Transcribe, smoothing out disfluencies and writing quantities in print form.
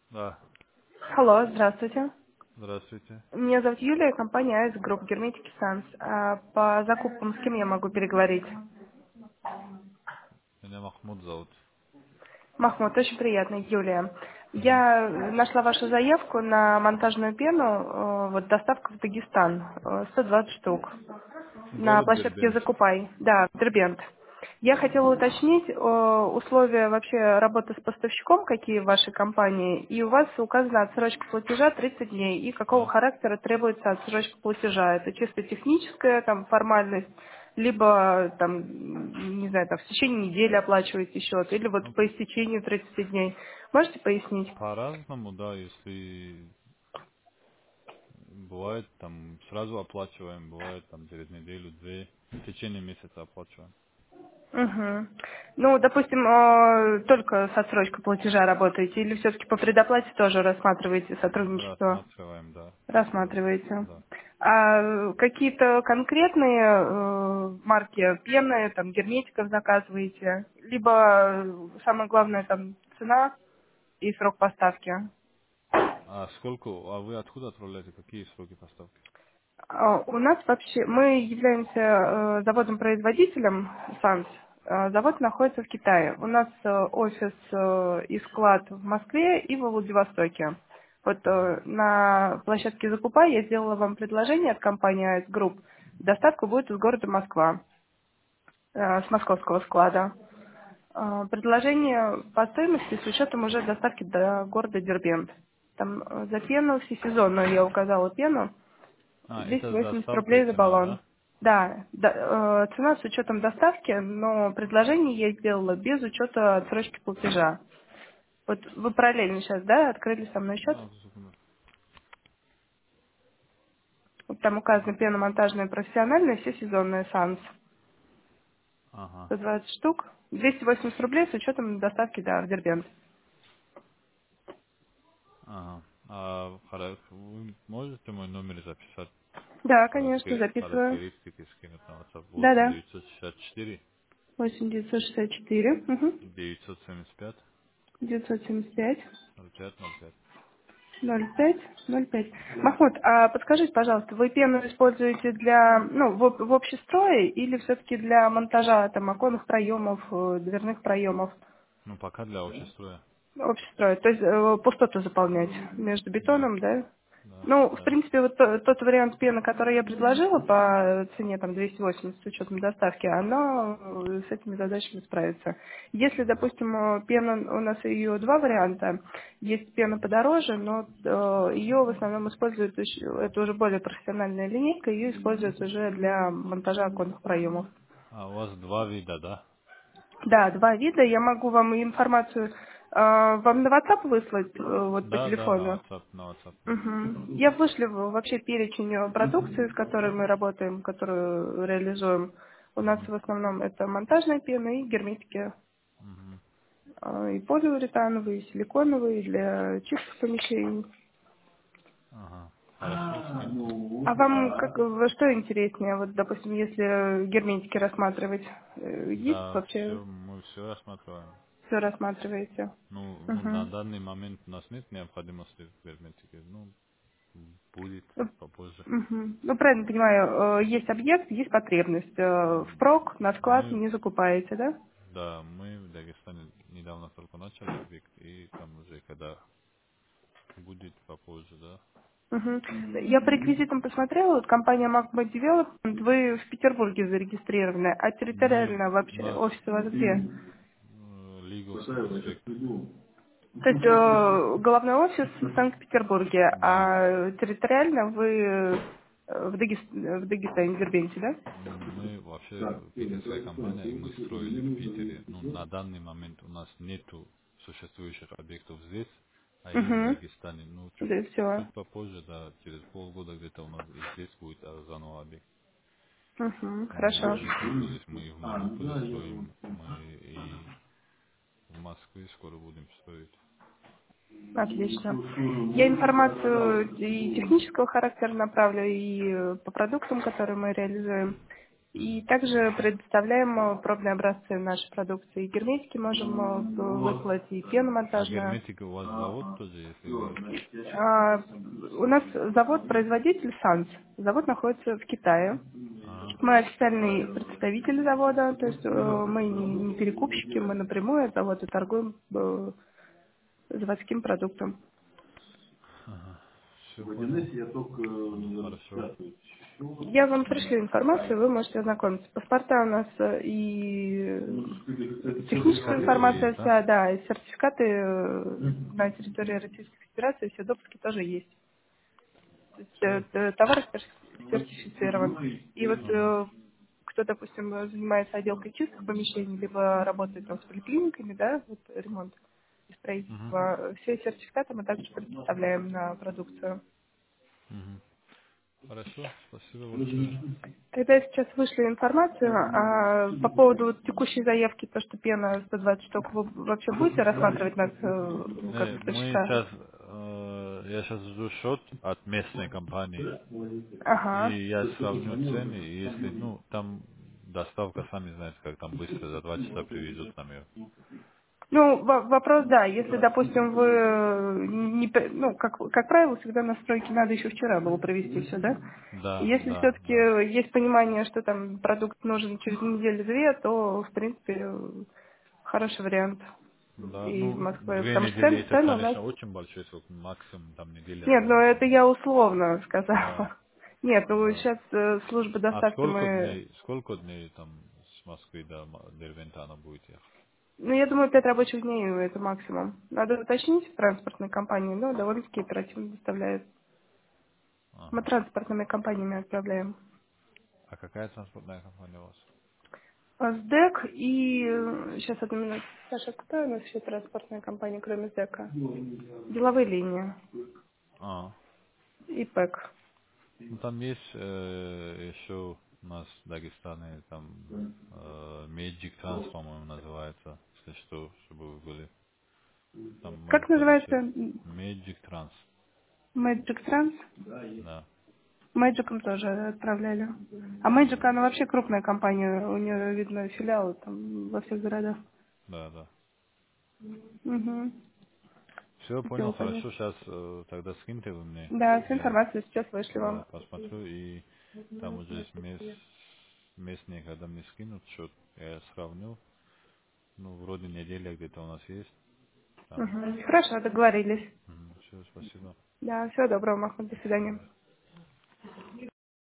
Да, Алло, здравствуйте. здравствуйте. Меня зовут Юлия, компания АЭС Групп Герметики Санс. По закупкам с кем я могу переговорить? Меня Махмуд зовут. Махмуд, очень приятно, Юлия. Мгм. Я нашла вашу заявку на монтажную пену, вот доставка в Дагестан, 120 штук. На Город площадке Дербент. «Закупай». Да, в Дербент. Я хотела уточнить условия вообще работы с поставщиком, какие в вашей компании, и у вас указана отсрочка платежа 30 дней, и какого Да? характера требуется отсрочка платежа. Это чисто техническая там, формальность, либо там, не знаю, там, в течение недели оплачиваете счет, или вот Ну, по истечению 30 дней. Можете пояснить? по-разному, да, если бывает там сразу оплачиваем, бывает там через неделю, две, в течение месяца оплачиваем. Угу. Ну, допустим, только с отсрочкой платежа работаете, или все-таки по предоплате тоже рассматриваете сотрудничество? Рассматриваем, да. Рассматриваете. Да. А какие-то конкретные марки пены, там, герметиков заказываете? Либо самое главное, там, цена и срок поставки? А сколько, а вы откуда отправляете, какие сроки поставки? У нас вообще, мы являемся заводом-производителем САНС. Завод находится в Китае. У нас офис и склад в Москве и во Владивостоке. Вот на площадке «Закупай» я сделала вам предложение от компании АЭС Групп. Доставка будет из города Москва, с московского склада. Предложение по стоимости с учетом уже доставки до города Дербент. Там за пену всесезонную я указала пену. А, это с 280 доставкой рублей за цена, баллон. да? Да, цена с учетом доставки, но предложение я сделала без учета отсрочки платежа. Вот вы параллельно сейчас, да, открыли со мной счет? А, секунду. Вот там указано пеномонтажная профессиональная, все сезонные САНС. Ага, 120 штук, 280 рублей с учетом доставки, да, в Дербент. ага. Вы можете мой номер записать? Да, конечно, записываю. Характеристики скинуть на WhatsApp восемь Да-да. девятьсот шестьдесят четыре 8964, угу. 975 975. 0505. 0505. Махмуд, а подскажите, пожалуйста, вы пену используете для, ну, в общестрое или все-таки для монтажа там оконных проемов, дверных проемов? Ну, пока для общестроя. Общестрое, то есть пустоты заполнять между Да, бетоном, да? да, Ну, в да. принципе, вот тот вариант пены, который я предложила по цене там 280 с учетом доставки, она с этими задачами справится. Если, Мгм. допустим, пена, у нас ее два варианта, есть пена подороже, но ее в основном используют, это уже более профессиональная линейка, ее используют уже для монтажа оконных проемов. А у вас два вида, да? Да, два вида. Я могу вам информацию вам на WhatsApp выслать, вот по Да, да, телефону. на WhatsApp, да. Мгм. Я вышлю вообще перечень продукции, с которой мы работаем, которую реализуем. У нас Мгм. в основном это монтажная пена и герметики. Мгм. И полиуретановые, и силиконовые для чистых помещений. Ага. Хорошо, скиньте. А вам во что интереснее? Вот, допустим, если герметики рассматривать, есть Да, вообще все, мы все рассматриваем. все рассматриваете? Ну, на Мгм. данный момент у нас нет необходимости в герметике. Ну, будет Ну, попозже. мгм. Ну, правильно понимаю, есть объект, есть потребность. Впрок на склад Мы, не закупаете, да? да, мы в Дагестане недавно только начали объект, и там уже когда будет попозже, да. Мгм. Я по реквизитам посмотрела, вот компания Magma Development, вы в Петербурге зарегистрированы, а Мы, территориально у вообще нас офис у вас где? Лиговский проспект. То есть головной офис в Санкт-Петербурге, Да. а территориально вы в Дагестане, в Дербенте, да? Мы вообще питерская компания, и мы строили в Питере. Ну, на данный момент у нас нету существующих объектов здесь, а и в Угу. Дагестане. Ну, Да, все. чуть попозже, да, через полгода где-то у нас и здесь будет заново объект. Угу. Мы Хорошо. не только здесь, мы и в Мариуполе строим, мы и в Москве скоро будем строить. Отлично. Я информацию и технического характера направлю, и по продуктам, которые мы реализуем. И также предоставляем пробные образцы нашей продукции. И герметики можем выслать, и пену А монтажную. герметика у вас завод тоже, если вы... А, У нас завод-производитель Санс. Завод находится в Китае. А, Мы официальный представитель завода, то есть мы не перекупщики, мы напрямую от завода торгуем заводским продуктом. ага. Все понял. Ну, хорошо. Я вам пришлю информацию, вы можете ознакомиться. Паспорта у нас и техническая Сертификаты все информация есть, да? вся, да, и сертификаты на территории Российской Федерации, все допуски тоже есть. То есть Все. товар сертифицирован. И вот Ага. кто, допустим, занимается отделкой чистых помещений, либо работает там с поликлиниками, да, вот ремонт и Угу. строительство, все сертификаты мы также предоставляем на продукцию. Угу. Хорошо, спасибо большое. Тогда я сейчас вышлю информацию, а по поводу вот текущей заявки, то, что пена 120 штук, вы вообще будете рассматривать нас как Мы поставщика? сейчас, я сейчас жду счет от местной компании, Ага. и я сравню цены, и если, ну, там доставка, сами знаете, как там быстро, за 2 часа привезут нам ее. Ну, вопрос, да, если, допустим, вы не, ну, как правило, всегда настройки надо еще вчера было провести все, да? И Да, если да, все-таки да. есть понимание, что там продукт нужен через неделю-две, то, в принципе, хороший вариант Да, и из ну, Москвы, две потому что недели это, цены у нас... конечно, очень большой срок, максимум там неделя, Нет, ну наверное, это там. я условно сказала. Да, Нет, ну да. сейчас служба А доставки мы... сколько дней там с Москвы до Дервентана будет ехать? Ну, я думаю, 5 рабочих дней это максимум. Надо уточнить в транспортной компании, но довольно-таки оперативно доставляют. Мы Ага. транспортными компаниями отправляем. А какая транспортная компания у вас? СДЭК и... Сейчас, одну минуту. Саша, какая у нас еще транспортная компания, кроме СДЭКа? Деловые линии. А, И ПЭК. ну там есть еще у нас в Дагестане там Magic Trans, по-моему, называется, если что, чтобы вы были. Там мы Как тоже называется? все. Magic Trans, Magic Trans? да, Мэджиком тоже отправляли. А Мэджик, да, она вообще крупная компания. У нее, видно, филиалы там во всех городах. да, да. Угу. Все, понял, Дело понятно. хорошо, сейчас тогда скиньте вы мне. Да, всю Я, информацию сейчас вышли да, вам. посмотрю, и там уже есть местные, когда мне скинут счет, я сравню. Ну, вроде неделя где-то у нас есть. Там. Угу. Хорошо, договорились. Все, спасибо. Да, всего доброго, Махмуд, до До свидания. свидания.